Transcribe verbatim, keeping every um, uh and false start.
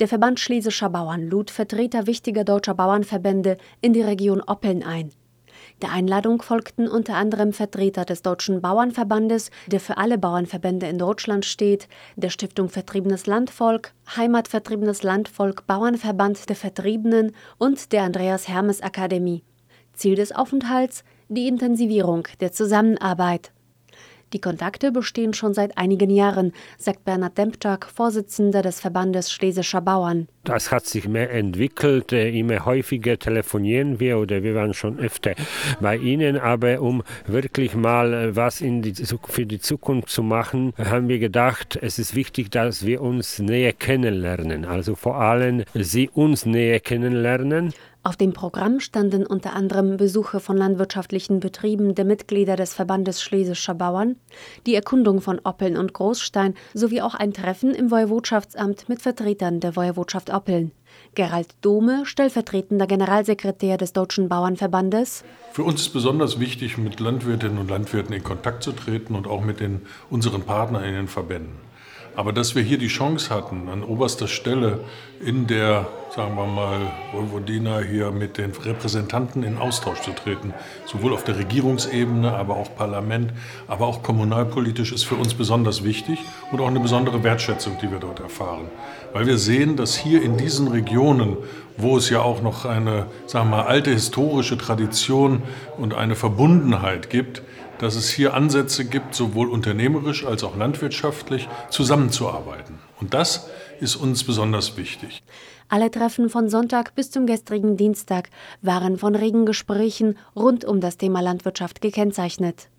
Der Verband Schlesischer Bauern lud Vertreter wichtiger deutscher Bauernverbände in die Region Oppeln ein. Der Einladung folgten unter anderem Vertreter des Deutschen Bauernverbandes, der für alle Bauernverbände in Deutschland steht, der Stiftung Vertriebenes Landvolk, Heimatvertriebenes Landvolk, Bauernverband der Vertriebenen und der Andreas-Hermes-Akademie. Ziel des Aufenthalts: die Intensivierung der Zusammenarbeit. Die Kontakte bestehen schon seit einigen Jahren, sagt Bernhard Dempczak, Vorsitzender des Verbandes Schlesischer Bauern. Das hat sich mehr entwickelt, immer häufiger telefonieren wir oder wir waren schon öfter bei Ihnen, aber um wirklich mal was in die, für die Zukunft zu machen, haben wir gedacht, es ist wichtig, dass wir uns näher kennenlernen, also vor allem Sie uns näher kennenlernen. Auf dem Programm standen unter anderem Besuche von landwirtschaftlichen Betrieben der Mitglieder des Verbandes Schlesischer Bauern, die Erkundung von Oppeln und Großstein sowie auch ein Treffen im Woiwodschaftsamt mit Vertretern der Woiwodschaft Oppeln. Gerald Dome, stellvertretender Generalsekretär des Deutschen Bauernverbandes: Für uns ist besonders wichtig, mit Landwirtinnen und Landwirten in Kontakt zu treten und auch mit den, unseren Partnern in den Verbänden. Aber dass wir hier die Chance hatten, an oberster Stelle in der, sagen wir mal, Vojvodina hier mit den Repräsentanten in Austausch zu treten, sowohl auf der Regierungsebene, aber auch Parlament, aber auch kommunalpolitisch, ist für uns besonders wichtig und auch eine besondere Wertschätzung, die wir dort erfahren. Weil wir sehen, dass hier in diesen Regionen, wo es ja auch noch eine, sagen wir mal, alte historische Tradition und eine Verbundenheit gibt, dass es hier Ansätze gibt, sowohl unternehmerisch als auch landwirtschaftlich zusammenzuarbeiten. Und das ist uns besonders wichtig. Alle Treffen von Sonntag bis zum gestrigen Dienstag waren von regen Gesprächen rund um das Thema Landwirtschaft gekennzeichnet.